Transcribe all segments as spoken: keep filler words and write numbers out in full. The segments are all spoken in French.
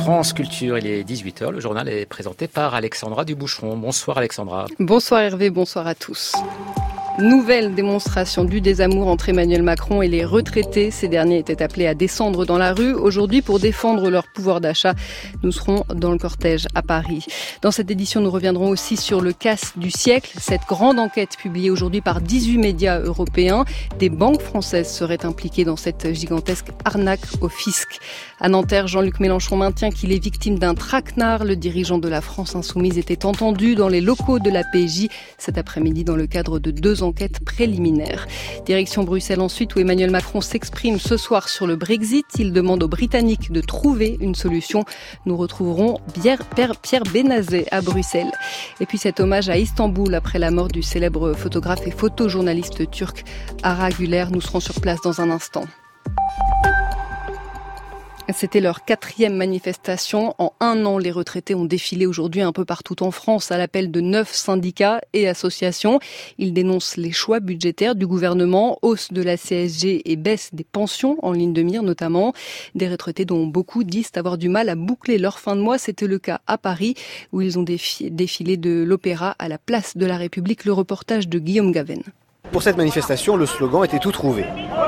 France Culture, il est dix-huit heures. Le journal est présenté par Alexandra Duboucheron. Bonsoir Alexandra. Bonsoir Hervé, bonsoir à tous. Nouvelle démonstration du désamour entre Emmanuel Macron et les retraités. Ces derniers étaient appelés à descendre dans la rue aujourd'hui pour défendre leur pouvoir d'achat. Nous serons dans le cortège à Paris. Dans cette édition, nous reviendrons aussi sur le casse du siècle. Cette grande enquête publiée aujourd'hui par dix-huit médias européens. Des banques françaises seraient impliquées dans cette gigantesque arnaque au fisc. À Nanterre, Jean-Luc Mélenchon maintient qu'il est victime d'un traquenard. Le dirigeant de la France Insoumise était entendu dans les locaux de la P J cet après-midi dans le cadre de deux enquêtes préliminaires. Direction Bruxelles ensuite, où Emmanuel Macron s'exprime ce soir sur le Brexit. Il demande aux Britanniques de trouver une solution. Nous retrouverons Pierre, Pierre Benazet à Bruxelles. Et puis cet hommage à Istanbul après la mort du célèbre photographe et photojournaliste turc Ara Güler. Nous serons sur place dans un instant. C'était leur quatrième manifestation. En un an, les retraités ont défilé aujourd'hui un peu partout en France à l'appel de neuf syndicats et associations. Ils dénoncent les choix budgétaires du gouvernement, hausse de la C S G et baisse des pensions en ligne de mire notamment. Des retraités dont beaucoup disent avoir du mal à boucler leur fin de mois. C'était le cas à Paris où ils ont défilé de l'Opéra à la place de la République. Le reportage de Guillaume Gaven. Pour cette manifestation, le slogan était tout trouvé.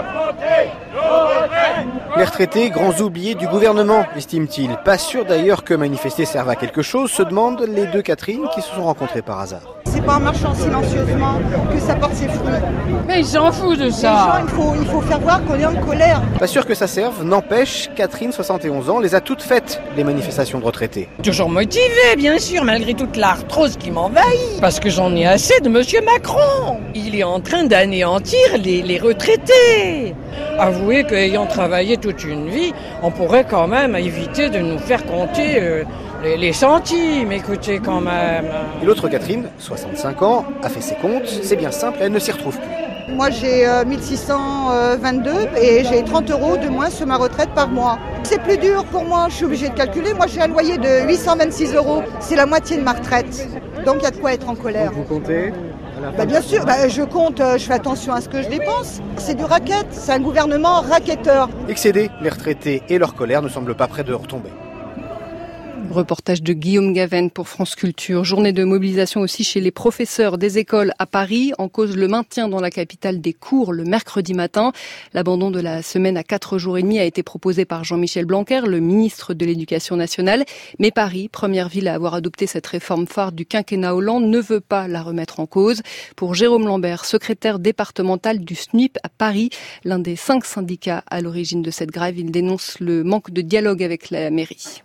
Les retraités, grands oubliés du gouvernement, estiment-ils. Pas sûr d'ailleurs que manifester serve à quelque chose, se demandent les deux Catherine qui se sont rencontrées par hasard. C'est pas en marchant silencieusement que ça porte ses fruits. Mais ils s'en foutent de ça. Les gens, il faut, il faut faire voir qu'on est en colère. Pas sûr que ça serve, n'empêche, Catherine, soixante et onze ans, les a toutes faites, les manifestations de retraités. Toujours motivé, bien sûr, malgré toute l'arthrose qui m'envahit. Parce que j'en ai assez de Monsieur Macron. Il est en train d'anéantir les, les retraités. Avouez qu'ayant travaillé toute une vie, on pourrait quand même éviter de nous faire compter euh, les, les centimes, écoutez quand même. Et l'autre Catherine, soixante-cinq ans, a fait ses comptes, c'est bien simple, elle ne s'y retrouve plus. Moi j'ai euh, mille six cent vingt-deux et j'ai trente euros de moins sur ma retraite par mois. C'est plus dur pour moi, je suis obligée de calculer. Moi j'ai un loyer de huit cent vingt-six euros, c'est la moitié de ma retraite. Donc il y a de quoi être en colère. Donc vous comptez ? Bah bien sûr, bah je compte, je fais attention à ce que je dépense. C'est du racket, c'est un gouvernement racketteur. Excédés, les retraités et leur colère ne semblent pas près de retomber. Reportage de Guillaume Gaven pour France Culture. Journée de mobilisation aussi chez les professeurs des écoles à Paris. En cause le maintien dans la capitale des cours le mercredi matin. L'abandon de la semaine à quatre jours et demi a été proposé par Jean-Michel Blanquer, le ministre de l'Éducation nationale. Mais Paris, première ville à avoir adopté cette réforme phare du quinquennat Hollande, ne veut pas la remettre en cause. Pour Jérôme Lambert, secrétaire départemental du S N U I P à Paris, l'un des cinq syndicats à l'origine de cette grève, il dénonce le manque de dialogue avec la mairie.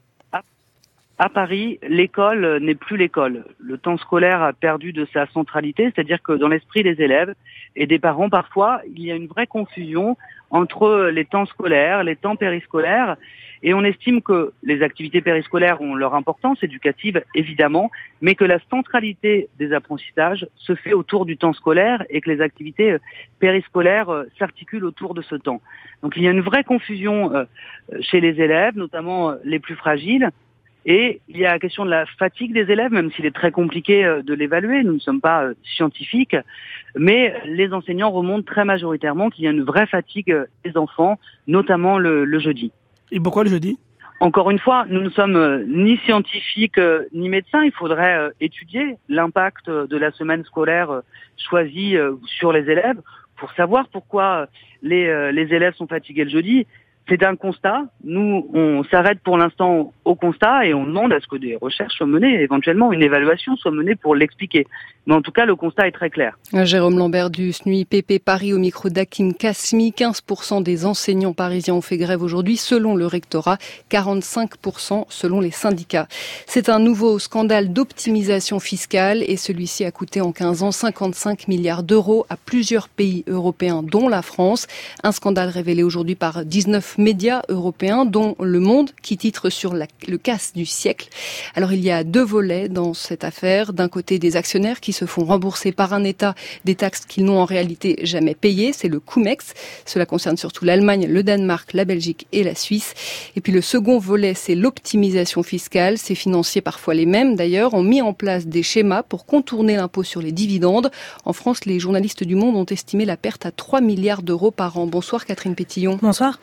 À Paris, l'école n'est plus l'école. Le temps scolaire a perdu de sa centralité, c'est-à-dire que dans l'esprit des élèves et des parents, parfois, il y a une vraie confusion entre les temps scolaires, les temps périscolaires, et on estime que les activités périscolaires ont leur importance éducative, évidemment, mais que la centralité des apprentissages se fait autour du temps scolaire et que les activités périscolaires s'articulent autour de ce temps. Donc il y a une vraie confusion chez les élèves, notamment les plus fragiles. Et il y a la question de la fatigue des élèves, même s'il est très compliqué de l'évaluer, nous ne sommes pas scientifiques, mais les enseignants remontent très majoritairement qu'il y a une vraie fatigue des enfants, notamment le, le jeudi. Et pourquoi le jeudi ? Encore une fois, nous ne sommes ni scientifiques ni médecins, il faudrait étudier l'impact de la semaine scolaire choisie sur les élèves pour savoir pourquoi les, les élèves sont fatigués le jeudi. C'est un constat. Nous, on s'arrête pour l'instant au constat et on demande à ce que des recherches soient menées, éventuellement une évaluation soit menée pour l'expliquer. Mais en tout cas, le constat est très clair. Jérôme Lambert du S N U I P P Paris au micro d'Hakim Kasmi. quinze pour cent des enseignants parisiens ont fait grève aujourd'hui selon le rectorat, quarante-cinq pour cent selon les syndicats. C'est un nouveau scandale d'optimisation fiscale et celui-ci a coûté en quinze ans cinquante-cinq milliards d'euros à plusieurs pays européens, dont la France. Un scandale révélé aujourd'hui par dix-neuf médias européens, dont Le Monde, qui titre sur la, le casse du siècle. Alors il y a deux volets dans cette affaire. D'un côté, des actionnaires qui se font rembourser par un État des taxes qu'ils n'ont en réalité jamais payées. C'est le Cum-Ex. Cela concerne surtout l'Allemagne, le Danemark, la Belgique et la Suisse. Et puis le second volet, c'est l'optimisation fiscale. Ces financiers, parfois les mêmes d'ailleurs, ont mis en place des schémas pour contourner l'impôt sur les dividendes. En France, les journalistes du Monde ont estimé la perte à trois milliards d'euros par an. Bonsoir Catherine Pétillon. Bonsoir.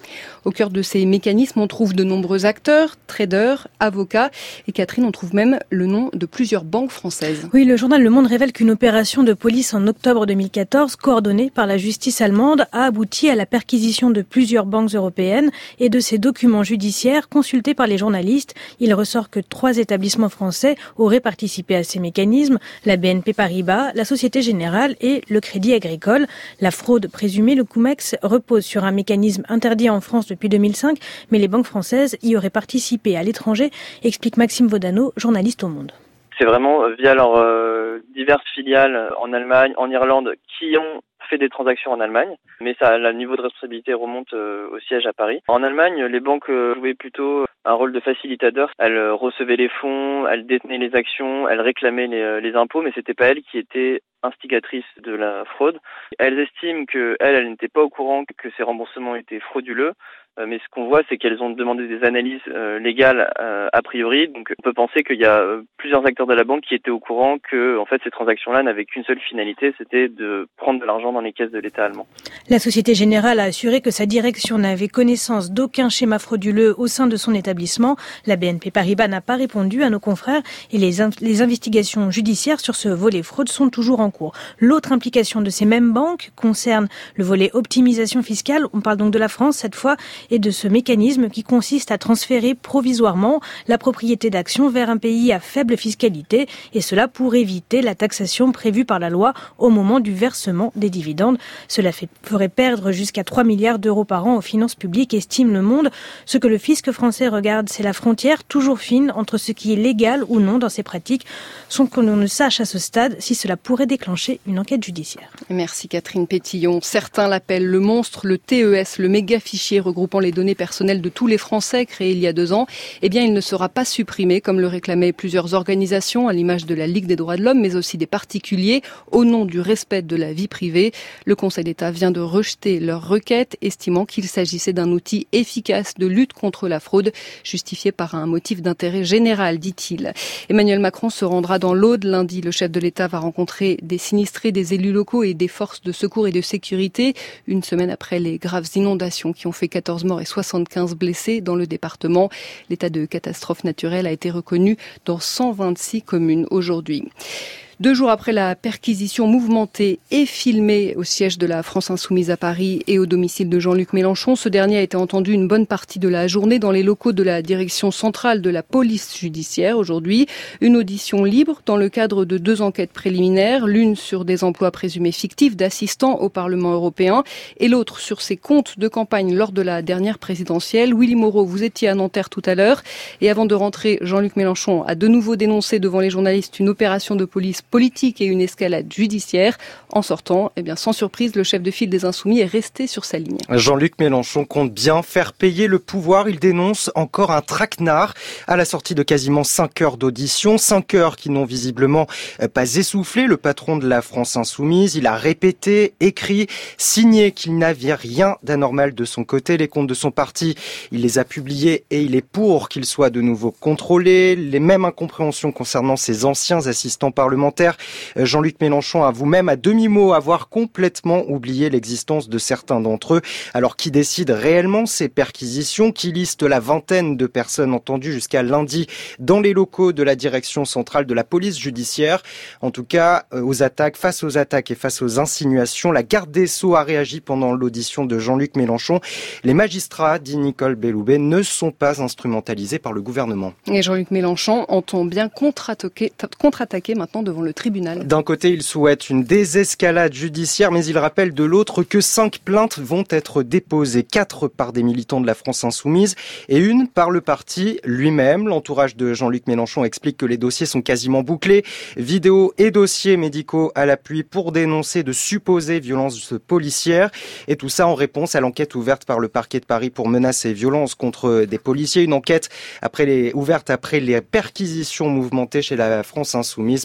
Au cœur de ces mécanismes, on trouve de nombreux acteurs, traders, avocats. Et Catherine, on trouve même le nom de plusieurs banques françaises. Oui, le journal Le Monde révèle qu'une opération de police en octobre deux mille quatorze, coordonnée par la justice allemande, a abouti à la perquisition de plusieurs banques européennes et de ces documents judiciaires consultés par les journalistes. Il ressort que trois établissements français auraient participé à ces mécanismes, la B N P Paribas, la Société Générale et le Crédit Agricole. La fraude présumée, le CumEx, repose sur un mécanisme interdit en France depuis deux mille cinq, mais les banques françaises y auraient participé à l'étranger, explique Maxime Vaudano, journaliste au Monde. C'est vraiment via leurs euh, diverses filiales en Allemagne, en Irlande, qui ont fait des transactions en Allemagne, mais ça, le niveau de responsabilité remonte euh, au siège à Paris. En Allemagne, les banques euh, jouaient plutôt un rôle de facilitateur. Elles euh, recevaient les fonds, elles détenaient les actions, elles réclamaient les, euh, les impôts, mais c'était pas elles qui étaient instigatrices de la fraude. Elles estiment que elles, elles n'étaient pas au courant que ces remboursements étaient frauduleux. Mais ce qu'on voit, c'est qu'elles ont demandé des analyses euh, légales euh, a priori. Donc, on peut penser qu'il y a euh, plusieurs acteurs de la banque qui étaient au courant que, en fait, ces transactions-là n'avaient qu'une seule finalité, c'était de prendre de l'argent dans les caisses de l'État allemand. La Société Générale a assuré que sa direction n'avait connaissance d'aucun schéma frauduleux au sein de son établissement. La B N P Paribas n'a pas répondu à nos confrères et les, in- les investigations judiciaires sur ce volet fraude sont toujours en cours. L'autre implication de ces mêmes banques concerne le volet optimisation fiscale. On parle donc de la France cette fois, et de ce mécanisme qui consiste à transférer provisoirement la propriété d'actions vers un pays à faible fiscalité, et cela pour éviter la taxation prévue par la loi au moment du versement des dividendes. Cela fait, ferait perdre jusqu'à trois milliards d'euros par an aux finances publiques, estime Le Monde. Ce que le fisc français regarde, c'est la frontière toujours fine entre ce qui est légal ou non dans ces pratiques, sans que l'on ne sache à ce stade si cela pourrait déclencher une enquête judiciaire. Merci Catherine Pétillon. Certains l'appellent le monstre, le T E S, le méga fichier regroupant les données personnelles de tous les Français créé il y a deux ans. Eh bien, il ne sera pas supprimé, comme le réclamaient plusieurs organisations, à l'image de la Ligue des droits de l'homme, mais aussi des particuliers, au nom du respect de la vie privée. Le Conseil d'État vient de rejeter leur requête, estimant qu'il s'agissait d'un outil efficace de lutte contre la fraude, justifié par un motif d'intérêt général, dit-il. Emmanuel Macron se rendra dans l'Aude. Lundi, le chef de l'État va rencontrer des sinistrés, des élus locaux et des forces de secours et de sécurité, une semaine après les graves inondations qui ont fait quatorze morts et soixante-quinze blessés dans le département. L'état de catastrophe naturelle a été reconnu dans cent vingt-six communes aujourd'hui. Deux jours après la perquisition mouvementée et filmée au siège de la France Insoumise à Paris et au domicile de Jean-Luc Mélenchon, ce dernier a été entendu une bonne partie de la journée dans les locaux de la direction centrale de la police judiciaire. Aujourd'hui, une audition libre dans le cadre de deux enquêtes préliminaires, l'une sur des emplois présumés fictifs d'assistants au Parlement européen et l'autre sur ses comptes de campagne lors de la dernière présidentielle. Willy Moreau, vous étiez à Nanterre tout à l'heure et avant de rentrer, Jean-Luc Mélenchon a de nouveau dénoncé devant les journalistes une opération de police politique et une escalade judiciaire. En sortant, eh bien, sans surprise, le chef de file des Insoumis est resté sur sa ligne. Jean-Luc Mélenchon compte bien faire payer le pouvoir. Il dénonce encore un traquenard à la sortie de quasiment cinq heures d'audition. cinq heures qui n'ont visiblement pas essoufflé le patron de la France Insoumise. Il a répété, écrit, signé qu'il n'avait rien d'anormal de son côté. Les comptes de son parti, il les a publiés et il est pour qu'ils soient de nouveau contrôlés. Les mêmes incompréhensions concernant ses anciens assistants parlementaires. Jean-Luc Mélenchon avoue même à demi-mot avoir complètement oublié l'existence de certains d'entre eux. Alors qui décide réellement ces perquisitions? Qui liste la vingtaine de personnes entendues jusqu'à lundi dans les locaux de la direction centrale de la police judiciaire? En tout cas, aux attaques, face aux attaques et face aux insinuations, la garde des Sceaux a réagi pendant l'audition de Jean-Luc Mélenchon. Les magistrats, dit Nicole Belloubet, ne sont pas instrumentalisés par le gouvernement. Et Jean-Luc Mélenchon entend bien contre-attaquer, contre-attaquer maintenant devant le tribunal. D'un côté, il souhaite une désescalade judiciaire, mais il rappelle de l'autre que cinq plaintes vont être déposées, quatre par des militants de la France Insoumise et une par le parti lui-même. L'entourage de Jean-Luc Mélenchon explique que les dossiers sont quasiment bouclés. Vidéos et dossiers médicaux à l'appui pour dénoncer de supposées violences policières. Et tout ça en réponse à l'enquête ouverte par le parquet de Paris pour menaces et violences contre des policiers. Une enquête après les, ouverte après les perquisitions mouvementées chez la France Insoumise. Mais là encore,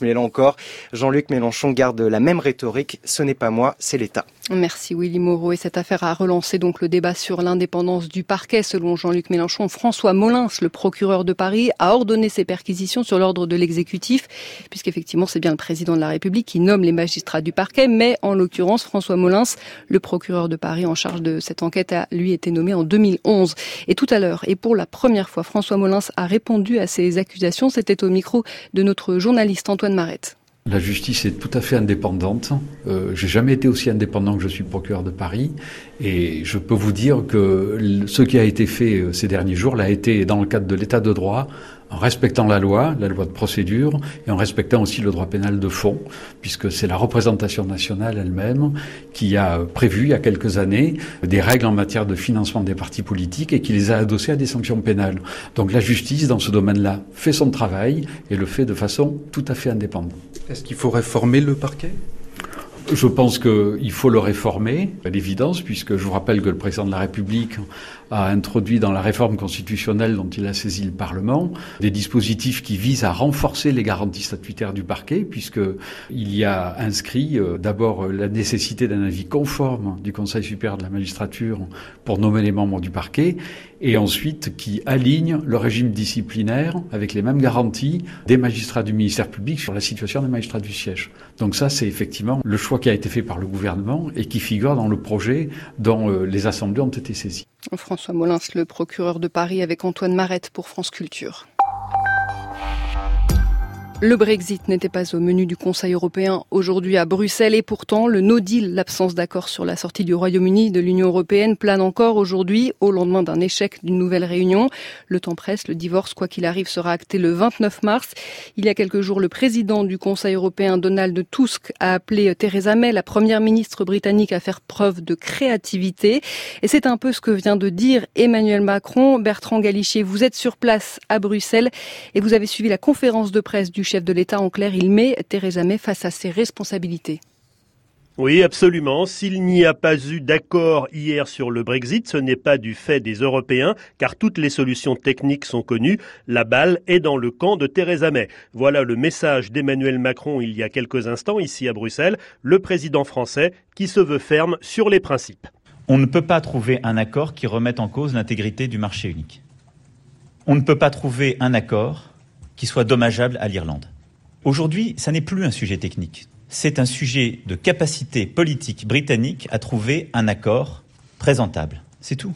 encore. Jean-Luc Mélenchon garde la même rhétorique. Ce n'est pas moi, c'est l'État. Merci Willy Moreau. Et cette affaire a relancé donc le débat sur l'indépendance du parquet. Selon Jean-Luc Mélenchon, François Molins, le procureur de Paris, a ordonné ces perquisitions sur l'ordre de l'exécutif, puisqu'effectivement c'est bien le président de la République qui nomme les magistrats du parquet. Mais en l'occurrence, François Molins, le procureur de Paris en charge de cette enquête, a lui été nommé en deux mille onze. Et tout à l'heure, et pour la première fois, François Molins a répondu à ces accusations. C'était au micro de notre journaliste Antoine Marette. La justice est tout à fait indépendante. Euh, j'ai jamais été aussi indépendant que je suis procureur de Paris. Et je peux vous dire que ce qui a été fait ces derniers jours l'a été dans le cadre de l'état de droit, en respectant la loi, la loi de procédure, et en respectant aussi le droit pénal de fond, puisque c'est la représentation nationale elle-même qui a prévu il y a quelques années des règles en matière de financement des partis politiques et qui les a adossées à des sanctions pénales. Donc la justice, dans ce domaine-là, fait son travail et le fait de façon tout à fait indépendante. Est-ce qu'il faut réformer le parquet ? Je pense qu'il faut le réformer, à l'évidence, puisque je vous rappelle que le président de la République a introduit dans la réforme constitutionnelle dont il a saisi le Parlement des dispositifs qui visent à renforcer les garanties statutaires du parquet, puisqu'il y a inscrit euh, d'abord la nécessité d'un avis conforme du Conseil supérieur de la magistrature pour nommer les membres du parquet, et ensuite qui aligne le régime disciplinaire avec les mêmes garanties des magistrats du ministère public sur la situation des magistrats du siège. Donc ça, c'est effectivement le choix qui a été fait par le gouvernement et qui figure dans le projet dont euh, les assemblées ont été saisies. François Molins, le procureur de Paris, avec Antoine Marette pour France Culture. Le Brexit n'était pas au menu du Conseil européen aujourd'hui à Bruxelles et pourtant le no deal, l'absence d'accord sur la sortie du Royaume-Uni de l'Union européenne, plane encore aujourd'hui au lendemain d'un échec d'une nouvelle réunion. Le temps presse, le divorce, quoi qu'il arrive, sera acté le vingt-neuf mars. Il y a quelques jours, le président du Conseil européen, Donald Tusk, a appelé Theresa May, la première ministre britannique, à faire preuve de créativité. Et c'est un peu ce que vient de dire Emmanuel Macron. Bertrand Gallichier, vous êtes sur place à Bruxelles et vous avez suivi la conférence de presse du chef de l'État. En clair, il met Theresa May face à ses responsabilités. Oui, absolument. S'il n'y a pas eu d'accord hier sur le Brexit, ce n'est pas du fait des Européens, car toutes les solutions techniques sont connues. La balle est dans le camp de Theresa May. Voilà le message d'Emmanuel Macron il y a quelques instants, ici à Bruxelles, le président français qui se veut ferme sur les principes. On ne peut pas trouver un accord qui remette en cause l'intégrité du marché unique. On ne peut pas trouver un accord qui soit dommageable à l'Irlande. Aujourd'hui, ça n'est plus un sujet technique. C'est un sujet de capacité politique britannique à trouver un accord présentable. C'est tout.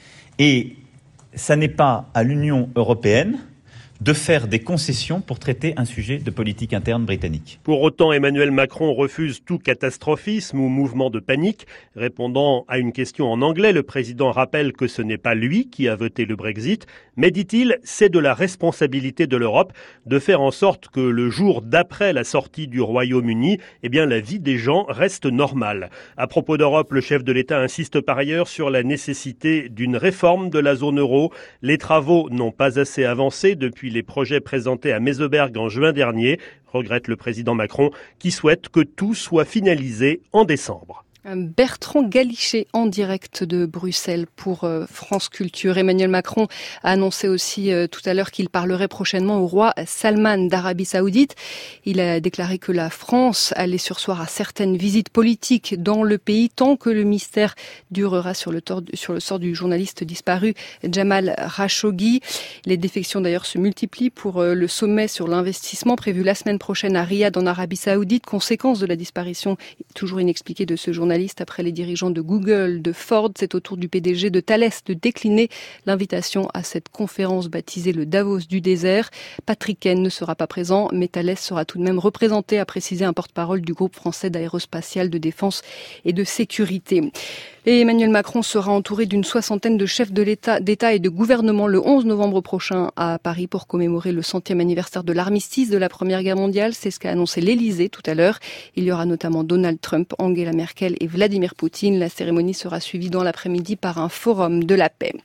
Et ça n'est pas à l'Union européenne de faire des concessions pour traiter un sujet de politique interne britannique. Pour autant, Emmanuel Macron refuse tout catastrophisme ou mouvement de panique. Répondant à une question en anglais, le président rappelle que ce n'est pas lui qui a voté le Brexit, mais dit-il, c'est de la responsabilité de l'Europe de faire en sorte que le jour d'après la sortie du Royaume-Uni, eh bien, la vie des gens reste normale. À propos d'Europe, le chef de l'État insiste par ailleurs sur la nécessité d'une réforme de la zone euro. Les travaux n'ont pas assez avancé depuis les projets présentés à Meseberg en juin dernier, regrette le président Macron, qui souhaite que tout soit finalisé en décembre. Bertrand Gallichier en direct de Bruxelles pour France Culture. Emmanuel Macron a annoncé aussi tout à l'heure qu'il parlerait prochainement au roi Salman d'Arabie Saoudite. Il a déclaré que la France allait surseoir à certaines visites politiques dans le pays tant que le mystère durera sur le, tort, sur le sort du journaliste disparu Jamal Khashoggi. Les défections d'ailleurs se multiplient pour le sommet sur l'investissement prévu la semaine prochaine à Riyad en Arabie Saoudite, conséquence de la disparition toujours inexpliquée de ce journaliste. Après les dirigeants de Google, de Ford, c'est au tour du P D G de Thales de décliner l'invitation à cette conférence baptisée le Davos du désert. Patrick Ken ne sera pas présent, mais Thales sera tout de même représenté, a précisé un porte-parole du groupe français d'aérospatiale, de défense et de sécurité. Et Emmanuel Macron sera entouré d'une soixantaine de chefs de l'État, d'État et de gouvernement le onze novembre prochain à Paris pour commémorer le centième anniversaire de l'armistice de la Première Guerre mondiale. C'est ce qu'a annoncé l'Élysée tout à l'heure. Il y aura notamment Donald Trump, Angela Merkel et Vladimir Poutine. La cérémonie sera suivie dans l'après-midi par un forum de la paix.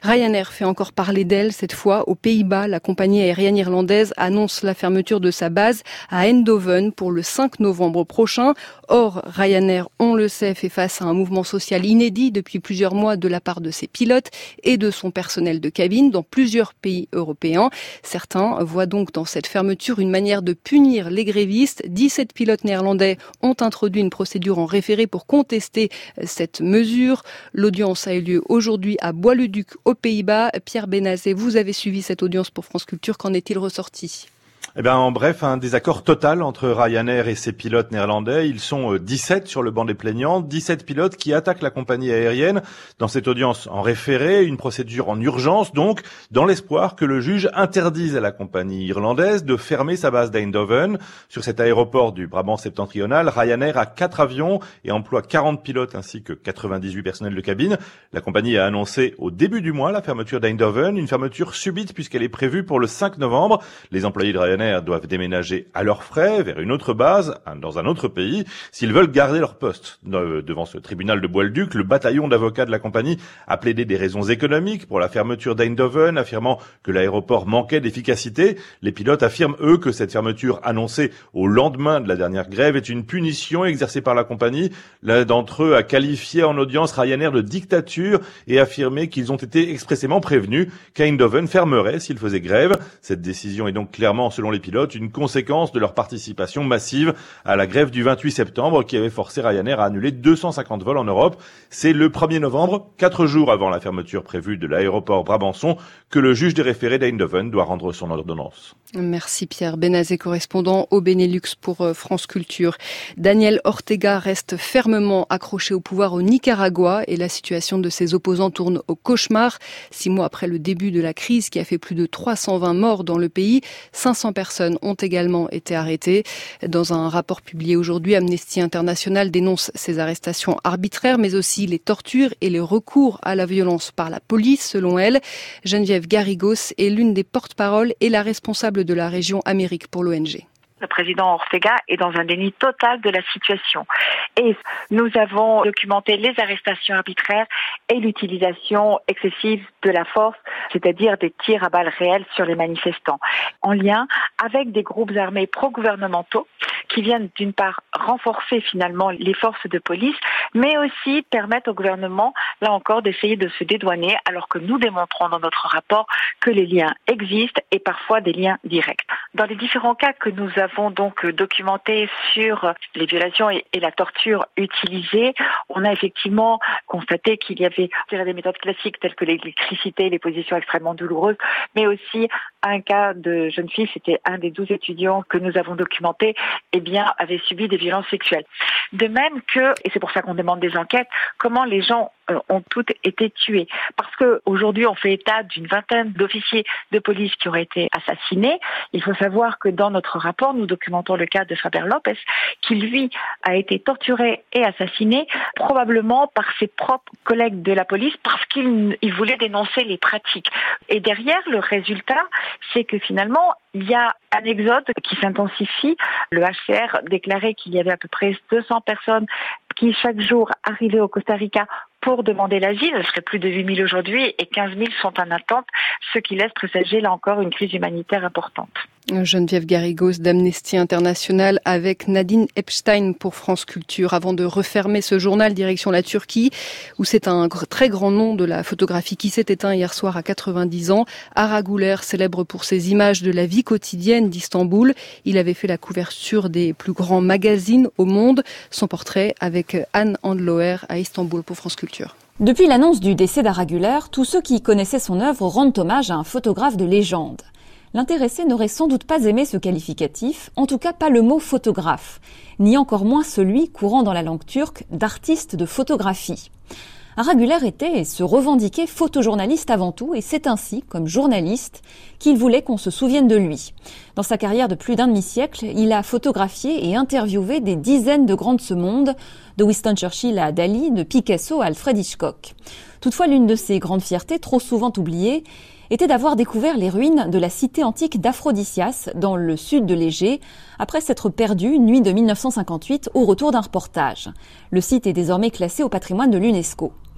Ryanair fait encore parler d'elle, cette fois aux Pays-Bas. La compagnie aérienne irlandaise annonce la fermeture de sa base à Eindhoven pour le cinq novembre prochain. Or, Ryanair, on le sait, fait face à un mouvement social inédit depuis plusieurs mois de la part de ses pilotes et de son personnel de cabine dans plusieurs pays européens. Certains voient donc dans cette fermeture une manière de punir les grévistes. dix-sept pilotes néerlandais ont introduit une procédure en référé pour contester cette mesure. L'audience a eu lieu aujourd'hui à Bois-le-Duc aux Pays-Bas. Pierre Benazet, vous avez suivi cette audience pour France Culture. Qu'en est-il ressorti ? Eh bien, en bref, un désaccord total entre Ryanair et ses pilotes néerlandais. Ils sont dix-sept sur le banc des plaignants, dix-sept pilotes qui attaquent la compagnie aérienne dans cette audience en référé, une procédure en urgence donc, dans l'espoir que le juge interdise à la compagnie irlandaise de fermer sa base d'Eindhoven. Sur cet aéroport du Brabant septentrional, Ryanair a quatre avions et emploie quarante pilotes ainsi que quatre-vingt-dix-huit personnels de cabine. La compagnie a annoncé au début du mois la fermeture d'Eindhoven, une fermeture subite puisqu'elle est prévue pour le cinq novembre. Les employés de Ryanair doivent déménager à leurs frais vers une autre base, dans un autre pays, s'ils veulent garder leur poste. Devant ce tribunal de Bois-le-Duc, le bataillon d'avocats de la compagnie a plaidé des raisons économiques pour la fermeture d'Eindhoven, affirmant que l'aéroport manquait d'efficacité. Les pilotes affirment, eux, que cette fermeture annoncée au lendemain de la dernière grève est une punition exercée par la compagnie. L'un d'entre eux a qualifié en audience Ryanair de dictature et affirmé qu'ils ont été expressément prévenus qu'Eindhoven fermerait s'ils faisaient grève. Cette décision est donc clairement, selon les pilotes, une conséquence de leur participation massive à la grève du vingt-huit septembre qui avait forcé Ryanair à annuler deux cent cinquante vols en Europe. C'est le premier novembre, quatre jours avant la fermeture prévue de l'aéroport Brabançon, que le juge des référés d'Eindhoven doit rendre son ordonnance. Merci Pierre Benazet, correspondant au Benelux pour France Culture. Daniel Ortega reste fermement accroché au pouvoir au Nicaragua et la situation de ses opposants tourne au cauchemar. Six mois après le début de la crise qui a fait plus de trois cent vingt morts dans le pays, cinq cents personnes ont également été arrêtées. Dans un rapport publié aujourd'hui, Amnesty International dénonce ces arrestations arbitraires, mais aussi les tortures et les recours à la violence par la police, selon elle. Geneviève Garrigos est l'une des porte-paroles et la responsable de la région Amérique pour l'O N G. Le président Ortega est dans un déni total de la situation. Et nous avons documenté les arrestations arbitraires et l'utilisation excessive de la force, c'est-à-dire des tirs à balles réelles sur les manifestants, en lien avec des groupes armés pro-gouvernementaux qui viennent d'une part renforcer finalement les forces de police, mais aussi permettre au gouvernement, là encore, d'essayer de se dédouaner, alors que nous démontrons dans notre rapport que les liens existent et parfois des liens directs. Dans les différents cas que nous avons donc documentés sur les violations et, et la torture utilisées, on a effectivement constaté qu'il y avait des méthodes classiques telles que l'électricité, les positions extrêmement douloureuses, mais aussi un cas de jeune fille, c'était un des douze étudiants que nous avons documenté, eh bien, avait subi des violences sexuelles. De même que, et c'est pour ça qu'on demande des enquêtes, comment les gens euh, ont toutes été tués. Parce que aujourd'hui, on fait état d'une vingtaine d'officiers de police qui auraient été assassinés. Il faut savoir que dans notre rapport, nous documentons le cas de Faber Lopez, qui lui a été torturé et assassiné, probablement par ses propres collègues de la police, parce qu'il il voulait dénoncer les pratiques. Et derrière, le résultat, c'est que finalement, il y a un exode qui s'intensifie. Le H C R déclarait qu'il y avait à peu près deux cents personnes qui chaque jour arrivaient au Costa Rica pour demander l'asile. Ce serait plus de huit mille aujourd'hui et quinze mille sont en attente, ce qui laisse présager là encore une crise humanitaire importante. Geneviève Garrigos d'Amnesty International avec Nadine Epstein pour France Culture. Avant de refermer ce journal, direction la Turquie, où c'est un très grand nom de la photographie qui s'est éteint hier soir à quatre-vingt-dix ans. Ara Güler, célèbre pour ses images de la vie quotidienne d'Istanbul. Il avait fait la couverture des plus grands magazines au monde. Son portrait avec Anne Andloer à Istanbul pour France Culture. Depuis l'annonce du décès d'Ara Güler, tous ceux qui connaissaient son œuvre rendent hommage à un photographe de légende. L'intéressé n'aurait sans doute pas aimé ce qualificatif, en tout cas pas le mot photographe, ni encore moins celui courant dans la langue turque d'artiste de photographie. Ara Güler était et se revendiquait photojournaliste avant tout, et c'est ainsi, comme journaliste, qu'il voulait qu'on se souvienne de lui. Dans sa carrière de plus d'un demi-siècle, il a photographié et interviewé des dizaines de grands de ce monde, de Winston Churchill à Dali, de Picasso à Alfred Hitchcock. Toutefois, l'une de ses grandes fiertés, trop souvent oubliée, était d'avoir découvert les ruines de la cité antique d'Aphrodisias, dans le sud de l'Égée, après s'être perdu, nuit de mille neuf cent cinquante-huit, au retour d'un reportage. Le site est désormais classé au patrimoine de l'UNESCO.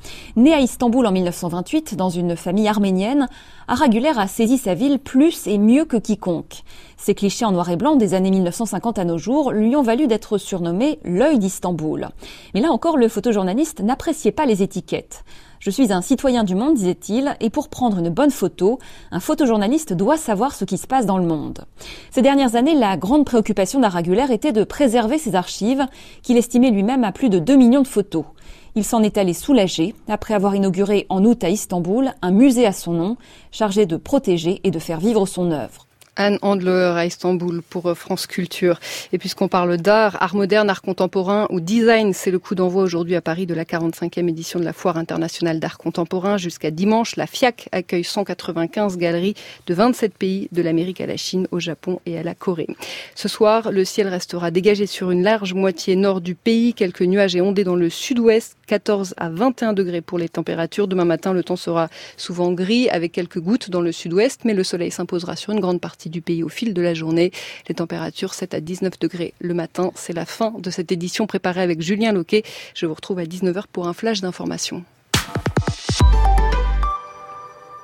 Né à Istanbul en mille neuf cent vingt-huit, dans une famille arménienne, Arda Güler a saisi sa ville plus et mieux que quiconque. Ces clichés en noir et blanc des années mille neuf cent cinquante à nos jours lui ont valu d'être surnommé l'œil d'Istanbul. Mais là encore, le photojournaliste n'appréciait pas les étiquettes. Je suis un citoyen du monde, disait-il, et pour prendre une bonne photo, un photojournaliste doit savoir ce qui se passe dans le monde. Ces dernières années, la grande préoccupation d'Arda Güler était de préserver ses archives, qu'il estimait lui-même à plus de deux millions de photos. Il s'en est allé soulagé, après avoir inauguré en août à Istanbul un musée à son nom, chargé de protéger et de faire vivre son œuvre. Anne Handler à Istanbul pour France Culture. Et puisqu'on parle d'art, art moderne, art contemporain ou design, c'est le coup d'envoi aujourd'hui à Paris de la quarante-cinquième édition de la Foire internationale d'art contemporain. Jusqu'à dimanche, la FIAC accueille cent quatre-vingt-quinze galeries de vingt-sept pays, de l'Amérique à la Chine, au Japon et à la Corée. Ce soir, le ciel restera dégagé sur une large moitié nord du pays. Quelques nuages et ondées dans le sud-ouest, quatorze à vingt et un degrés pour les températures. Demain matin, le temps sera souvent gris avec quelques gouttes dans le sud-ouest, mais le soleil s'imposera sur une grande partie du pays au fil de la journée. Les températures sept à dix-neuf degrés le matin. C'est la fin de cette édition préparée avec Julien Loquet. Je vous retrouve à dix-neuf heures pour un flash d'information.